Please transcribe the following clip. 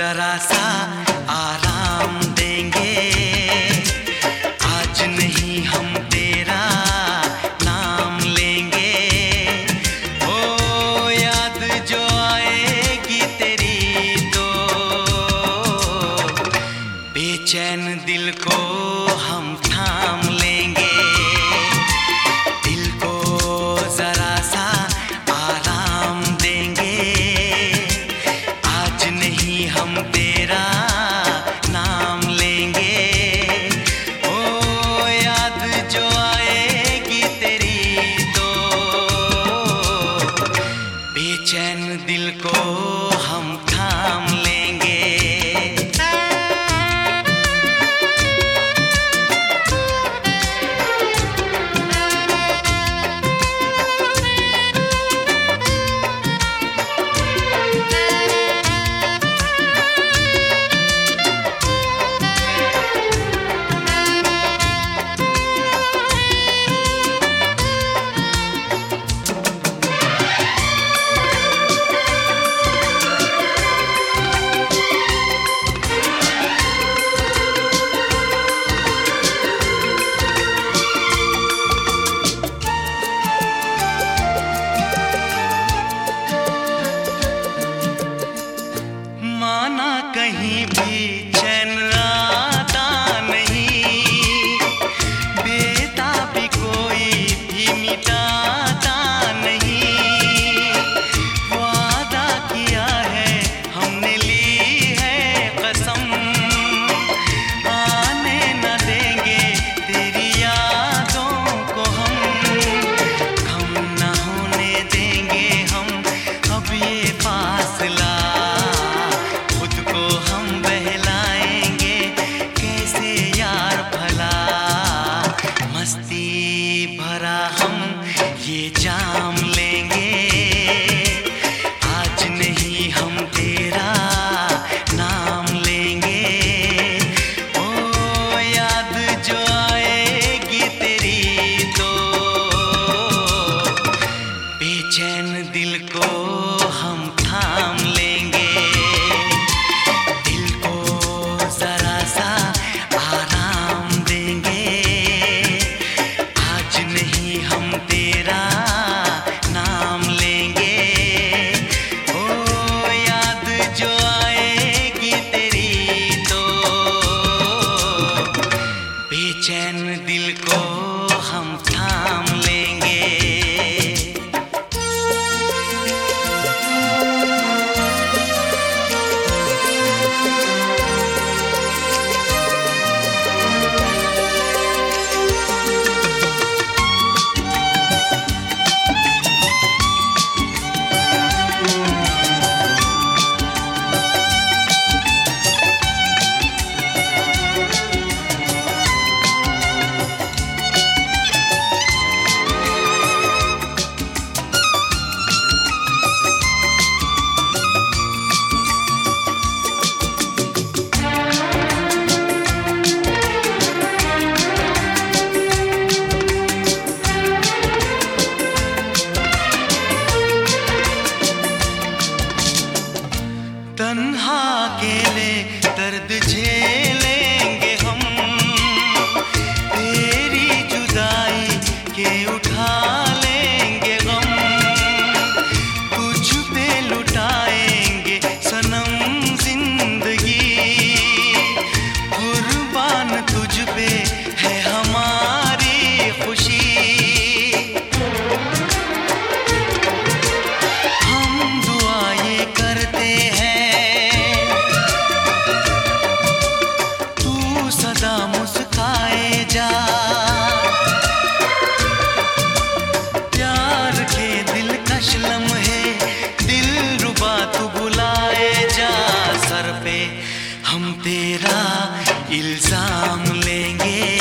जरा सा आराम देंगे, आज नहीं हम तेरा नाम लेंगे। ओ याद जो आएगी तेरी तो बेचैन दिल को हम थाम लेंगे। दिल को जरा सा आराम देंगे, आज नहीं हम तेरा नाम लेंगे। ओ याद जो आएगी तेरी तो बेचैन दिल को हम थाम लेंगे। माना कहीं भी चैन आता नहीं, बेताबी कोई भी मिटाता नहीं। वादा किया है हमने, ली है कसम, आने न देंगे तेरी यादों को हम। कम न होने देंगे हम अब ये फासला, हम बहलाएंगे कैसे यार भला। मस्ती भरा हम ये जाम लेंगे, आज नहीं हम तेरा नाम लेंगे। ओ याद जो आएगी तेरी तो बेचैन दिल को हम थाम लेंगे। जरा सा आराम देंगे, आज नहीं हम तेरा नाम लेंगे। ओ याद जो आएगी तेरी तो बेचैन दिल को हम थाम लेंगे। तन्हा अकेले दर्द झेलेंगे हम, तेरी जुदाई के उठा लेंगे गम। तुझ पे लुटाएंगे सनम जिंदगी, कुर्बान तुझ पे है हमारी खुशी। हम दुआ ये करते हैं सदा मुस्काए जा, प्यार के दिलकश लम्हे दिलरुबा तू बुलाए जा। सर पे हम तेरा इल्जाम लेंगे,